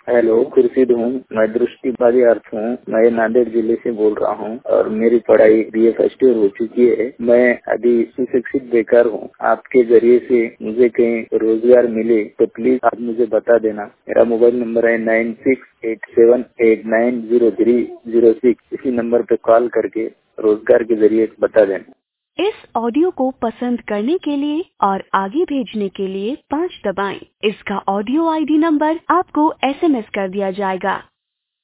Hello, Khurshid हूँ। मैं दृष्टिबाधी अर्थ हूँ। मैं नांदेड़ जिले से बोल रहा हूँ और मेरी पढ़ाई बीए फर्स्ट ईयर हो चुकी है। मैं अभी सुशिक्षित बेकार हूँ। आपके जरिए से मुझे कहीं रोजगार मिले तो प्लीज आप मुझे बता देना। मेरा मोबाइल नंबर है 9687890306। इसी नंबर पे कॉल करके रोजगार के जरिए बता देना। इस ऑडियो को पसंद करने के लिए और आगे भेजने के लिए 5 दबाएं। इसका ऑडियो आईडी नंबर आपको एसएमएस कर दिया जाएगा।